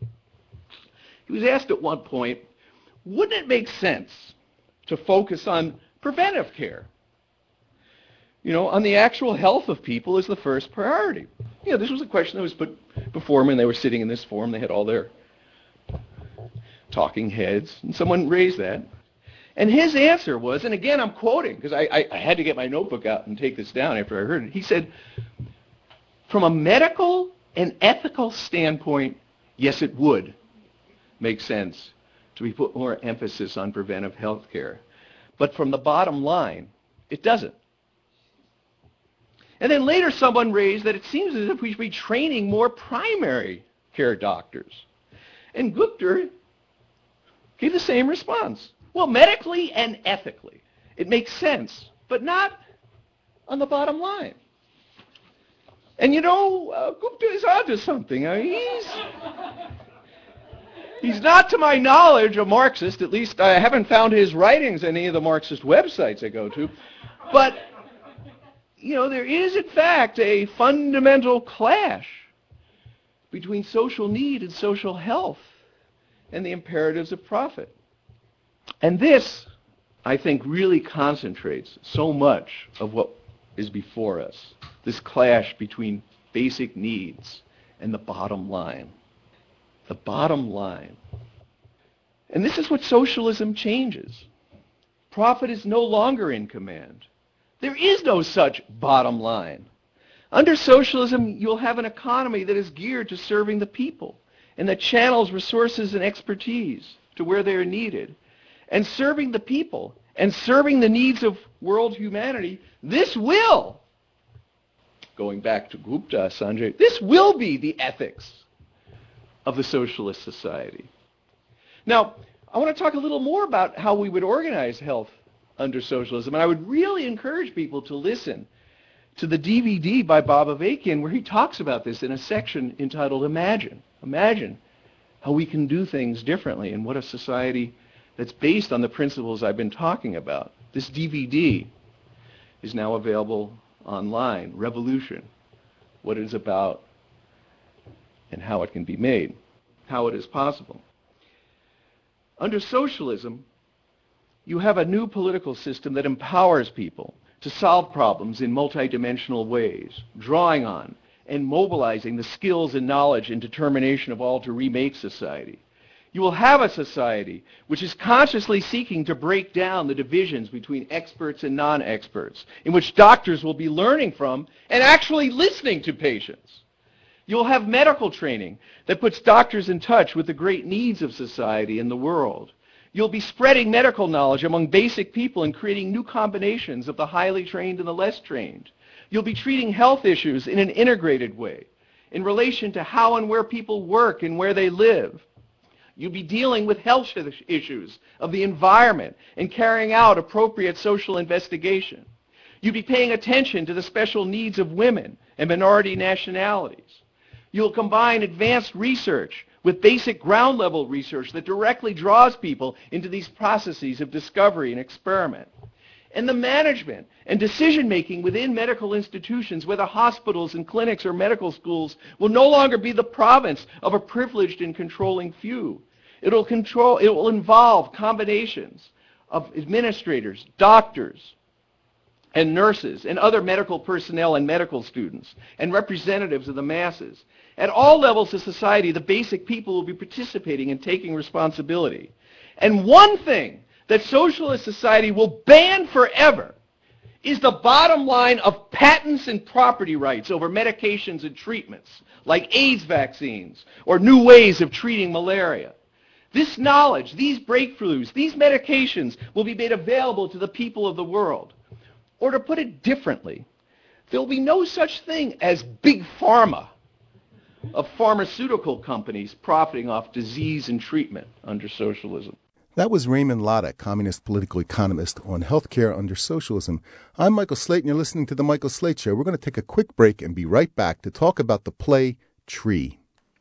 he was asked at one point, wouldn't it make sense to focus on preventive care? You know, on the actual health of people is the first priority. You know, this was a question that was put before them, and they were sitting in this forum. They had all their talking heads, and someone raised that. And his answer was, and again I'm quoting, because I, I, I had to get my notebook out and take this down after I heard it. He said, from a medical and ethical standpoint, yes, it would make sense to be put more emphasis on preventive health care. But from the bottom line, it doesn't. And then later someone raised that it seems as if we should be training more primary care doctors. And Gupta gave the same response. Well, medically and ethically, it makes sense, but not on the bottom line. And you know, uh, Gupta is onto something. I mean, he's, he's not, to my knowledge, a Marxist. At least I haven't found his writings on any of the Marxist websites I go to. But, you know, there is, in fact, a fundamental clash between social need and social health and the imperatives of profit. And this, I think, really concentrates so much of what is before us, this clash between basic needs and the bottom line. The bottom line. And this is what socialism changes. Profit is no longer in command. There is no such bottom line. Under socialism, you'll have an economy that is geared to serving the people and that channels resources and expertise to where they are needed. And serving the people and serving the needs of world humanity, this will, going back to Gupta, Sanjay, this will be the ethics of the socialist society. Now, I want to talk a little more about how we would organize health under socialism, and I would really encourage people to listen to the D V D by Bob Avakian where he talks about this in a section entitled Imagine. Imagine how we can do things differently and what a society that's based on the principles I've been talking about. This D V D is now available online, Revolution, what it is about and how it can be made, how it is possible. Under socialism, you have a new political system that empowers people to solve problems in multidimensional ways, drawing on and mobilizing the skills and knowledge and determination of all to remake society. You will have a society which is consciously seeking to break down the divisions between experts and non-experts, in which doctors will be learning from and actually listening to patients. You'll have medical training that puts doctors in touch with the great needs of society and the world. You'll be spreading medical knowledge among basic people and creating new combinations of the highly trained and the less trained. You'll be treating health issues in an integrated way, in relation to how and where people work and where they live. You'll be dealing with health issues of the environment and carrying out appropriate social investigation. You'll be paying attention to the special needs of women and minority nationalities. You'll combine advanced research with basic ground-level research that directly draws people into these processes of discovery and experiment. And the management and decision-making within medical institutions, whether hospitals and clinics or medical schools, will no longer be the province of a privileged and controlling few. It'll control, it will involve combinations of administrators, doctors, and nurses, and other medical personnel and medical students, and representatives of the masses. At all levels of society, the basic people will be participating and taking responsibility. And one thing that socialist society will ban forever is the bottom line of patents and property rights over medications and treatments, like AIDS vaccines or new ways of treating malaria. This knowledge, these breakthroughs, these medications will be made available to the people of the world. Or to put it differently, there will be no such thing as big pharma of pharmaceutical companies profiting off disease and treatment under socialism. That was Raymond Lotta, communist political economist, on healthcare under socialism. I'm Michael Slate, and you're listening to The Michael Slate Show. We're going to take a quick break and be right back to talk about the play Tree.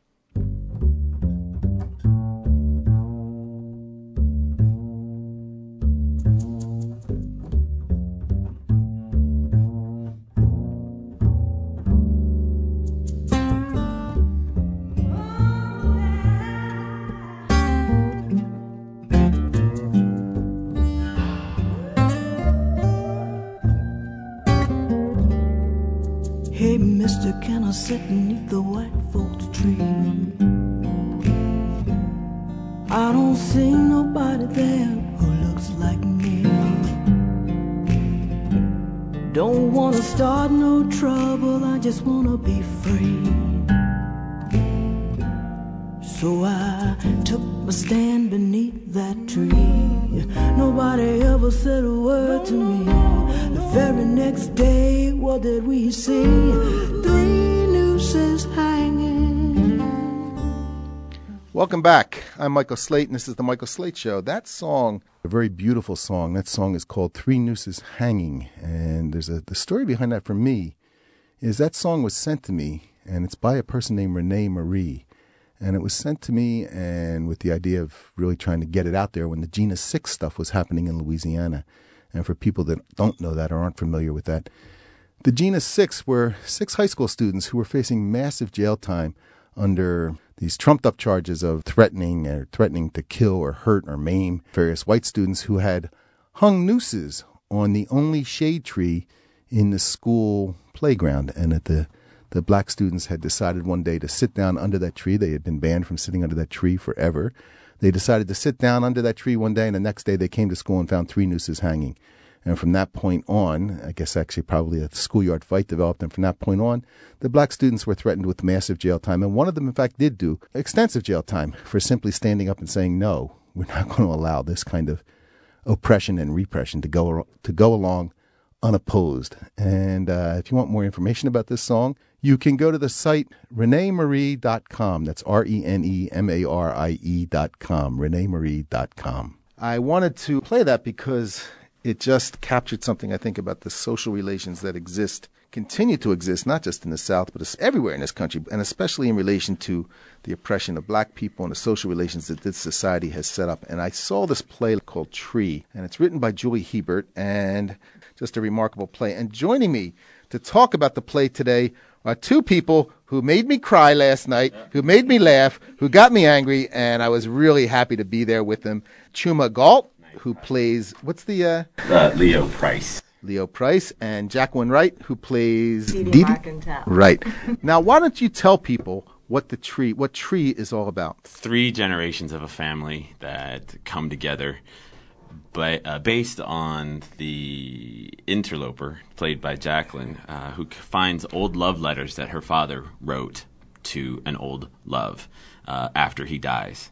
Hey, mister, can I sit beneath the white folks tree? I don't see nobody there who looks like me. Don't wanna start no trouble, I just wanna be free. So I took my stand beneath that tree. Nobody ever said a word to me. The very next day, what did we see? Three nooses hanging. Welcome back. I'm Michael Slate, and this is The Michael Slate Show. That song, a very beautiful song. That song is called Three Nooses Hanging. And there's a the story behind that for me is that song was sent to me, and it's by a person named Renee Marie. And it was sent to me and with the idea of really trying to get it out there when the Gina six stuff was happening in Louisiana. And for people that don't know that or aren't familiar with that, the Gina six were six high school students who were facing massive jail time under these trumped-up charges of threatening or threatening to kill or hurt or maim various white students who had hung nooses on the only shade tree in the school playground. And at the The black students had decided one day to sit down under that tree. They had been banned from sitting under that tree forever. They decided to sit down under that tree one day, and the next day they came to school and found three nooses hanging. And from that point on, I guess actually probably a schoolyard fight developed, and from that point on, the black students were threatened with massive jail time. And one of them, in fact, did do extensive jail time for simply standing up and saying, no, we're not going to allow this kind of oppression and repression to go to go along unopposed. And uh, if you want more information about this song, you can go to the site renee marie dot com. That's R E N E M A R I E dot com, renee marie dot com. I wanted to play that because it just captured something, I think, about the social relations that exist, continue to exist, not just in the South, but everywhere in this country, and especially in relation to the oppression of black people and the social relations that this society has set up. And I saw this play called Tree, and it's written by Julie Hebert, and just a remarkable play. And joining me to talk about the play today are two people who made me cry last night, who made me laugh, who got me angry, and I was really happy to be there with them. Chuma Galt, who plays, what's the... Uh, uh, Leo Price. Leo Price, and Jacqueline Wright, who plays... Dee Dee Dee Marcantel. Right. Now, why don't you tell people what the tree, what Tree is all about? Three generations of a family that come together But, uh, based on the interloper, played by Jacqueline, uh, who finds old love letters that her father wrote to an old love uh, after he dies.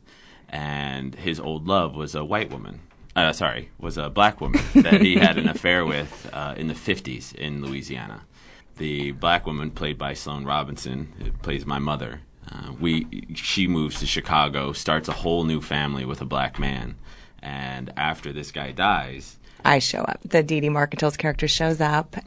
And his old love was a white woman. Uh, sorry, was a black woman that he had an affair with uh, in the fifties in Louisiana. The black woman, played by Sloane Robinson, who plays my mother, uh, we she moves to Chicago, starts a whole new family with a black man. And after this guy dies, I show up. The Dee Dee Marcantel's character shows up, and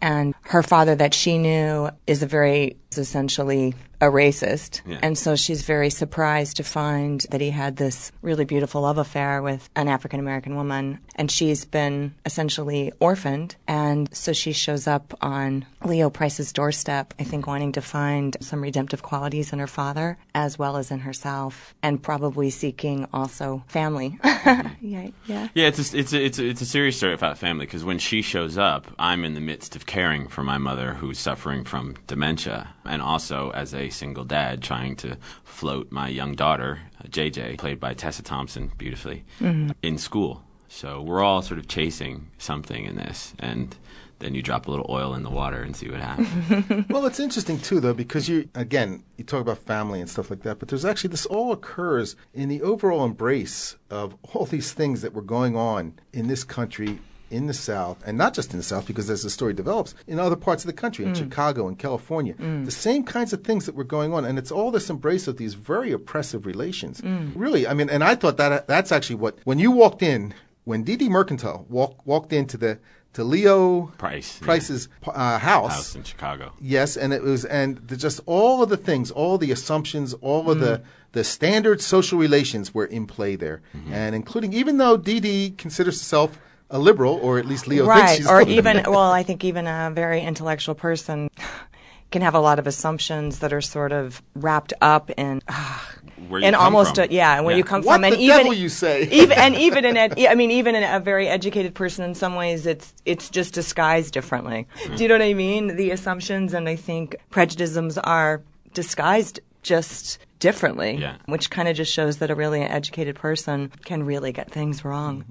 her father that she knew is a very, is essentially a racist. Yeah. And so she's very surprised to find that he had this really beautiful love affair with an African-American woman. And she's been essentially orphaned. And so she shows up on Leo Price's doorstep, I think wanting to find some redemptive qualities in her father as well as in herself, and probably seeking also family. yeah, yeah. Yeah, it's a, it's a, it's a, it's a serious story about family, because when she shows up, I'm in the midst of caring for my mother who's suffering from dementia, and also as a single dad trying to float my young daughter, J J, played by Tessa Thompson beautifully, mm-hmm. in school. So we're all sort of chasing something in this, and then you drop a little oil in the water and see what happens. Well, it's interesting, too, though, because you, again, you talk about family and stuff like that, but there's actually, this all occurs in the overall embrace of all these things that were going on in this country, in the South, and not just in the South, because as the story develops, in other parts of the country, in mm. Chicago and California, mm. the same kinds of things that were going on, and it's all this embrace of these very oppressive relations. Mm. Really, I mean, and I thought that that's actually what, when you walked in, when Dee Dee Mercantile walk, walked into the to Leo Price, Price's yeah. uh, house. house in Chicago. Yes, and it was, and the, just all of the things, all the assumptions, all of mm. the the standard social relations were in play there, mm-hmm. and including, even though Dee Dee considers herself a liberal, or at least Leo right, thinks she's or a even well, I think even a very intellectual person can have a lot of assumptions that are sort of wrapped up in. Uh, Where you and come almost from. A, yeah, where yeah. you come what from, and the even devil you say, even and even in ed, I mean, even in a very educated person, in some ways, it's it's just disguised differently. Mm. Do you know what I mean? The assumptions and I think prejudices are disguised just differently, yeah. which kind of just shows that a really educated person can really get things wrong.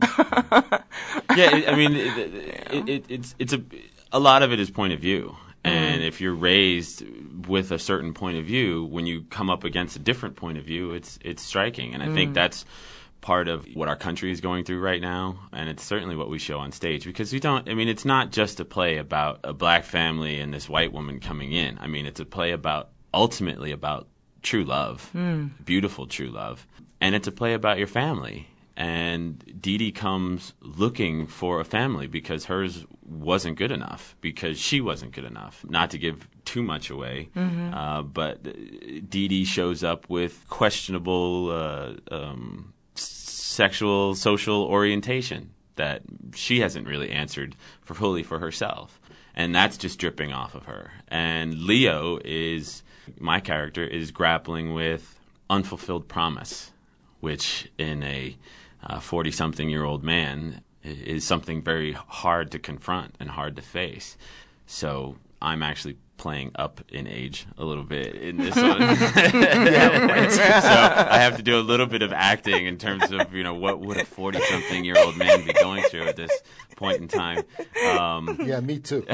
yeah, it, I mean, it, it, it, it's it's a a lot of it is point of view. And if you're raised with a certain point of view, when you come up against a different point of view, it's it's striking. And I mm. think that's part of what our country is going through right now. And it's certainly what we show on stage, because we don't, I mean, it's not just a play about a black family and this white woman coming in. I mean, it's a play about, ultimately about true love, mm. beautiful true love. And it's a play about your family. And Dee Dee comes looking for a family because hers wasn't good enough, because she wasn't good enough. Not to give too much away, mm-hmm. uh, but Dee Dee shows up with questionable uh, um, sexual, social orientation that she hasn't really answered for fully for herself. And that's just dripping off of her. And Leo is, my character, is grappling with unfulfilled promise, which in a forty-something-year-old man is something very hard to confront and hard to face. So I'm actually playing up in age a little bit in this one. yeah, right. So I have to do a little bit of acting in terms of, you know, what would a forty-something-year-old man be going through at this point in time. Um, yeah, me too.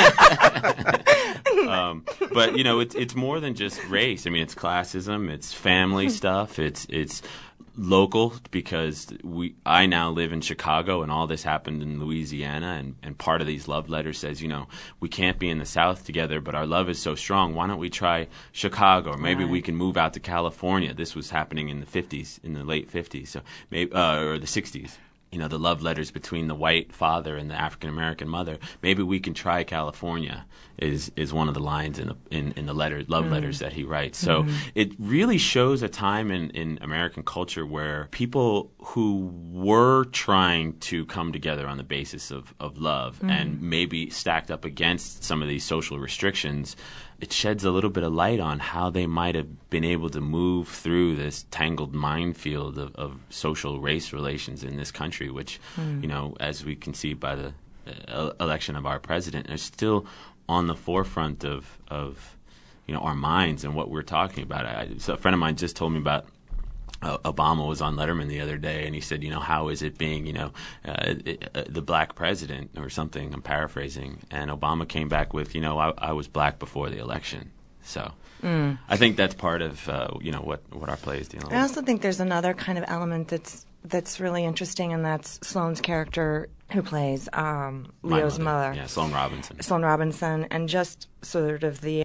um, but, you know, it's it's more than just race. I mean, it's classism, it's family stuff, it's it's local, because we I now live in Chicago, and all this happened in Louisiana, and, and part of these love letters says, you know, we can't be in the South together, but our love is so strong. Why don't we try Chicago? Or maybe right. we can move out to California. This was happening in the fifties, in the late fifties, so maybe uh, or the sixties. You know, the love letters between the white father and the African-American mother. Maybe we can try California is is one of the lines in the, in, in the letter, love mm. letters that he writes. So mm. it really shows a time in, in American culture where people who were trying to come together on the basis of, of love mm. and maybe stacked up against some of these social restrictions, it sheds a little bit of light on how they might have been able to move through this tangled minefield of, of social race relations in this country, which, mm. you know, as we can see by the uh, election of our president, are still on the forefront of, of, you know, our minds and what we're talking about. I, so a friend of mine just told me about Uh, Obama was on Letterman the other day, and he said, you know, how is it being, you know, uh, uh, the black president or something? I'm paraphrasing. And Obama came back with, you know, I, I was black before the election. So mm. I think that's part of, uh, you know, what, what our play is dealing with. I also think there's another kind of element that's that's really interesting, and that's Sloane's character who plays um, Leo's mother. mother. Yeah, Sloane Robinson. Sloane Robinson, and just sort of the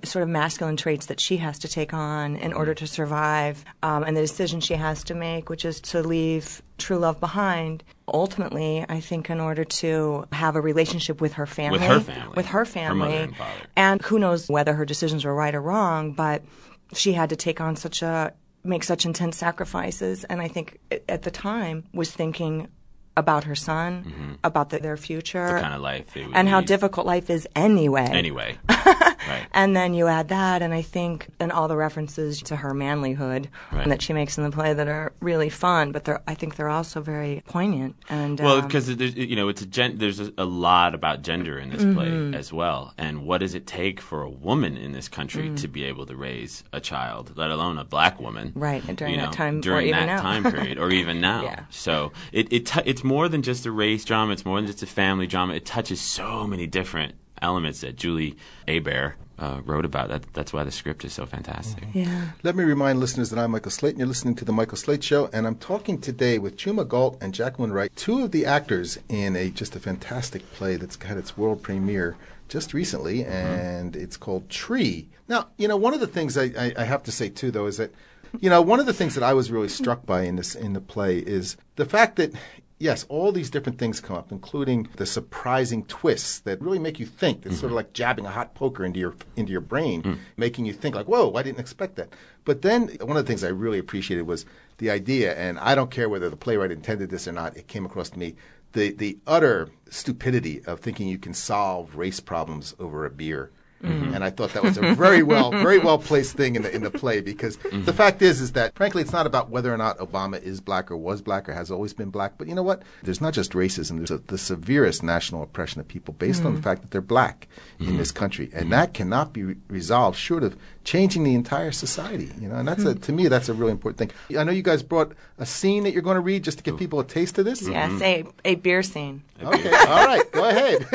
sort of masculine traits that she has to take on in order to survive, um, and the decision she has to make, which is to leave true love behind. Ultimately, I think in order to have a relationship with her family. With her family. With her family. Her mother and father. And who knows whether her decisions were right or wrong, but she had to take on such a, make such intense sacrifices, and I think at the time was thinking about her son, mm-hmm. about the, their future. The kind of life it would and how lead. difficult life is anyway. Anyway. Right. And then you add that, and I think, and all the references to her manlyhood right. that she makes in the play that are really fun, but they're, I think they're also very poignant. And well, um, because you know, it's a gen- there's a, a lot about gender in this mm-hmm. play as well, and what does it take for a woman in this country mm. to be able to raise a child, let alone a black woman, right? And during you know, that time, during or even that now. time period, or even now. Yeah. So it, it t- it's more than just a race drama. It's more than just a family drama. It touches so many different elements that Julie Hebert uh, wrote about. That, that's why the script is so fantastic. Mm-hmm. Yeah. Let me remind listeners that I'm Michael Slate, and you're listening to The Michael Slate Show, and I'm talking today with Chuma Galt and Jacqueline Wright, two of the actors in a just a fantastic play that's had its world premiere just recently, and mm-hmm. it's called Tree. Now, you know, one of the things I, I, I have to say, too, though, is that, you know, one of the things that I was really struck by in this in the play is the fact that, yes, all these different things come up, including the surprising twists that really make you think. It's mm-hmm. sort of like jabbing a hot poker into your into your brain, mm. making you think like, whoa, I didn't expect that. But then one of the things I really appreciated was the idea, and I don't care whether the playwright intended this or not, it came across to me, the, the utter stupidity of thinking you can solve race problems over a beer. Mm-hmm. And I thought that was a very well, very well placed thing in the in the play because mm-hmm. the fact is, is that frankly, it's not about whether or not Obama is black or was black or has always been black. But you know what? There's not just racism. There's a, the severest national oppression of people based mm-hmm. on the fact that they're black mm-hmm. in this country, and mm-hmm. that cannot be re- resolved short of changing the entire society. You know, and that's mm-hmm. a, to me, that's a really important thing. I know you guys brought a scene that you're going to read just to give people a taste of this. Yes, mm-hmm. a a beer scene. Okay, all right, go ahead.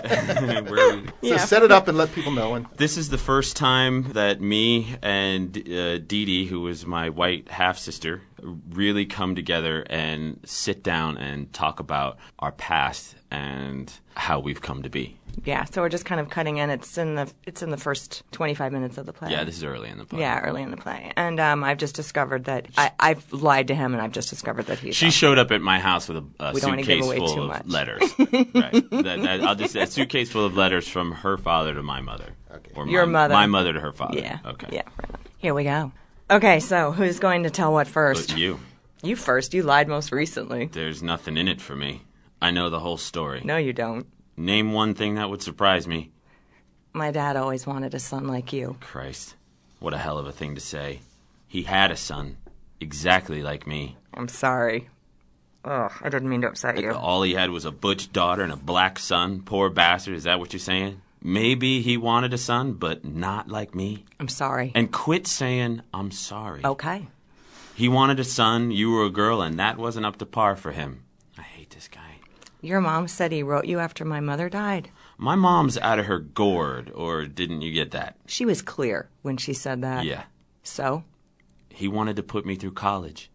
so yeah. set it up and let people know. And this is the first time that me and uh, Dee Dee, who is my white half-sister, really come together and sit down and talk about our past and how we've come to be. Yeah, so we're just kind of cutting in. It's in the it's in the first twenty-five minutes of the play. Yeah, this is early in the play. Yeah, early in the play. And um, I've just discovered that I, I've lied to him, and I've just discovered that he's. She showed up at my house with a, a we don't suitcase give away full too of much. letters. Right. That, that, I'll just say a suitcase full of letters from her father to my mother. Okay. Or Your my, mother. My mother to her father. Yeah. Okay. Yeah. Right. Here we go. Okay, so who's going to tell what first? But you. You first. You lied most recently. There's nothing in it for me. I know the whole story. No, you don't. Name one thing that would surprise me. My dad always wanted a son like you. Christ. What a hell of a thing to say. He had a son. Exactly like me. I'm sorry. Ugh, I didn't mean to upset you. All he had was a butch daughter and a black son. Poor bastard. Is that what you're saying? Maybe he wanted a son, but not like me. I'm sorry. And quit saying, I'm sorry. Okay. He wanted a son, you were a girl, and that wasn't up to par for him. I hate this guy. Your mom said he wrote you after my mother died. My mom's out of her gourd, or didn't you get that? She was clear when she said that. Yeah. So? He wanted to put me through college.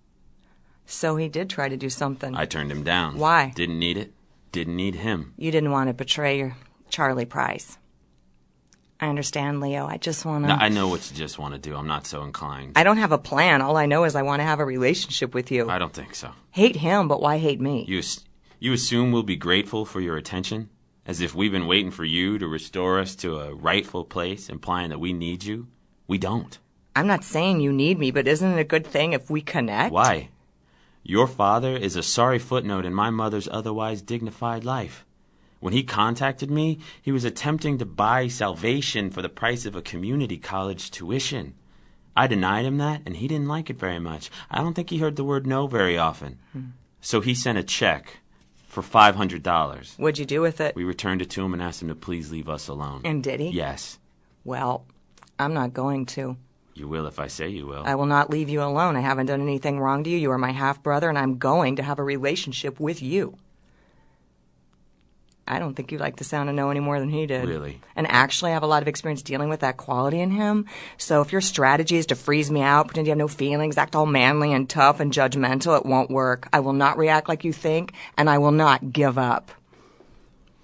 So he did try to do something. I turned him down. Why? Didn't need it. Didn't need him. You didn't want to betray your Charlie Price. I understand, Leo. I just want to... No, I know what you just want to do. I'm not so inclined. I don't have a plan. All I know is I want to have a relationship with you. I don't think so. Hate him, but why hate me? You, you assume we'll be grateful for your attention? As if we've been waiting for you to restore us to a rightful place, implying that we need you? We don't. I'm not saying you need me, but isn't it a good thing if we connect? Why? Your father is a sorry footnote in my mother's otherwise dignified life. When he contacted me, he was attempting to buy salvation for the price of a community college tuition. I denied him that, and he didn't like it very much. I don't think he heard the word no very often. Hmm. So he sent a check for five hundred dollars. What'd you do with it? We returned it to him and asked him to please leave us alone. And did he? Yes. Well, I'm not going to. You will if I say you will. I will not leave you alone. I haven't done anything wrong to you. You are my half-brother, and I'm going to have a relationship with you. I don't think you like the sound of no any more than he did. Really? And actually, I have a lot of experience dealing with that quality in him. So if your strategy is to freeze me out, pretend you have no feelings, act all manly and tough and judgmental, it won't work. I will not react like you think, and I will not give up.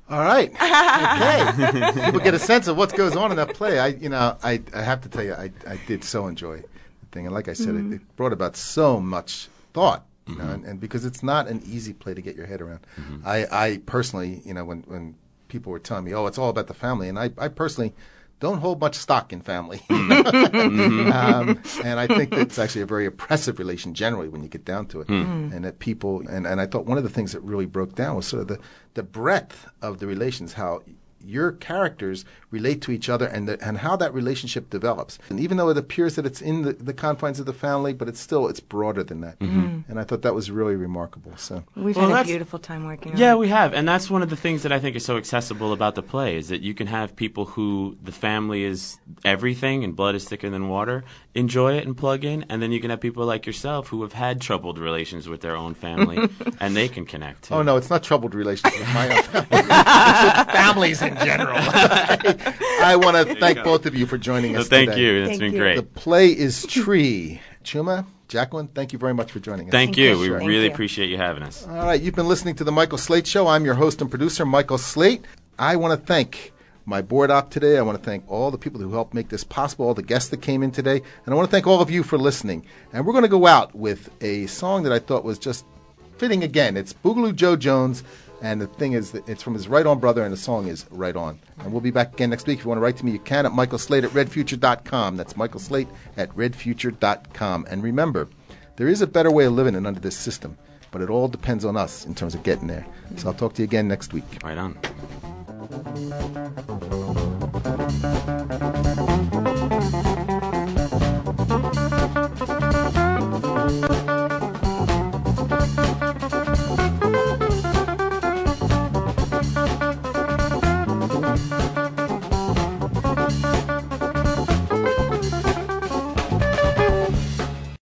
All right. Okay. People get a sense of what goes on in that play. I, you know, I, I have to tell you, I, I did so enjoy the thing, and like I said, mm-hmm. it, it brought about so much thought. You know, mm-hmm. and, and because it's not an easy play to get your head around. Mm-hmm. I, I personally, you know, when, when people were telling me, oh, it's all about the family, and I, I personally don't hold much stock in family. mm-hmm. um, and I think that it's actually a very oppressive relation generally when you get down to it. Mm-hmm. And that people, and, and I thought one of the things that really broke down was sort of the, the breadth of the relations, how your characters relate to each other and the, and how that relationship develops. And even though it appears that it's in the, the confines of the family, but it's still, it's broader than that. Mm-hmm. And I thought that was really remarkable. So We've well, had a beautiful time working on it. Yeah, we have. And that's one of the things that I think is so accessible about the play, is that you can have people who the family is everything and blood is thicker than water, enjoy it and plug in. And then you can have people like yourself who have had troubled relations with their own family and they can connect too. Oh, no, it's not troubled relations with my own family. It's with families in general. I want to thank both of you for joining us so thank today. you. It's thank been you. great. The play is Tree. Chuma, Jacqueline, thank you very much for joining us. Thank, thank you. you. We Thank really you. appreciate you having us. All right. You've been listening to The Michael Slate Show. I'm your host and producer, Michael Slate. I want to thank my board op today. I want to thank all the people who helped make this possible, all the guests that came in today. And I want to thank all of you for listening. And we're going to go out with a song that I thought was just fitting again. It's Boogaloo Joe Jones. And the thing is that it's from his Right On brother, and the song is Right On. And we'll be back again next week. If you want to write to me, you can at michael slate at red future dot com. That's michael slate at red future dot com. And remember, there is a better way of living than under this system, but it all depends on us in terms of getting there. So I'll talk to you again next week. Right on.